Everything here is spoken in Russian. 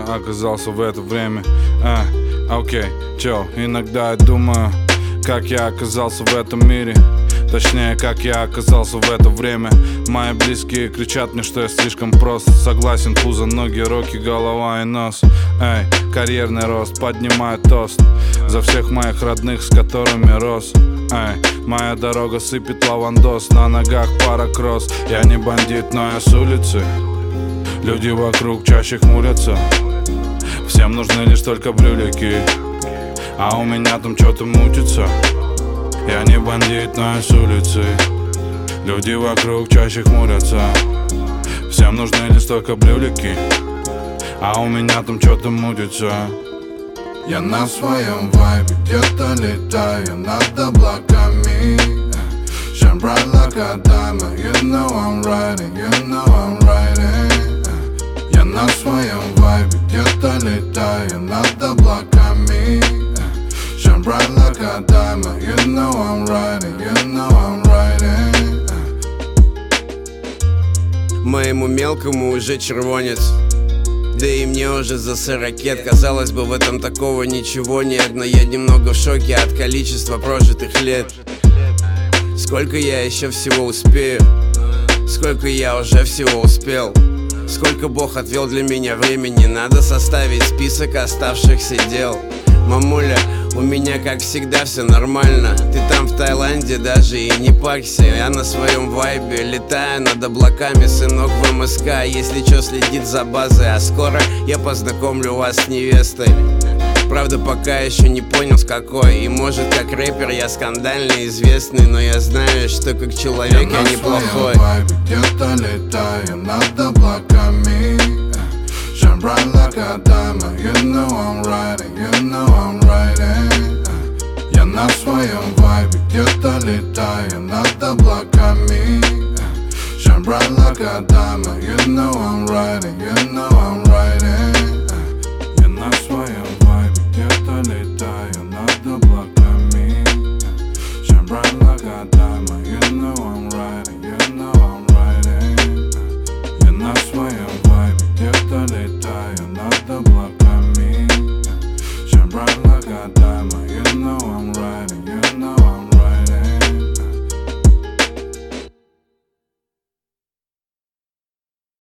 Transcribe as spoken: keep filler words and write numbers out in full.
оказался в это время. А, окей, чё, иногда я думаю, как я оказался в этом мире. Точнее, как я оказался в это время. Мои близкие кричат мне, что я слишком прост. Согласен, пузо, ноги, руки, голова и нос. Эй, карьерный рост, поднимаю тост за всех моих родных, с которыми рос. Эй, моя дорога сыпет лавандос, на ногах пара кросс. Я не бандит, но я с улицы. Люди вокруг чаще хмурятся. Всем нужны лишь только брюлики, а у меня там что-то мутится. Я не бандит, но я с улицы. Люди вокруг чаще хмурятся. Всем нужны лишь только брюлики, а у меня там что-то мутится. Я на своем вайбе где-то летаю над облаками. Shine bright like a diamond. You know I'm riding, you know I'm riding. Я на своем вайбе где-то летаю над облаками. Shine bright like a diamond. You know I'm riding, you know I'm riding. Моему мелкому уже червонец, да и мне уже за сорокет. Казалось бы, в этом такого ничего нет, но я немного в шоке от количества прожитых лет. Сколько я еще всего успею? Сколько я уже всего успел? Сколько Бог отвел для меня времени? Надо составить список оставшихся дел. Мамуля, у меня как всегда все нормально. Ты там в Таиланде даже и не парься. Я на своем вайбе летаю над облаками. Сынок в эм эс ка, если чё, следит за базой. А скоро я познакомлю вас с невестой. Правда, пока еще не понял с какой. И может, как рэпер я скандально известный, но я знаю, что как человек я, я неплохой. Где-то летаю над облаками. Shine bright like a diamond. You know I'm riding, you know I'm riding. Я на своем вайбе где-то летаю над облаками. Shine bright like a diamond. You know I'm riding, you know I'm riding.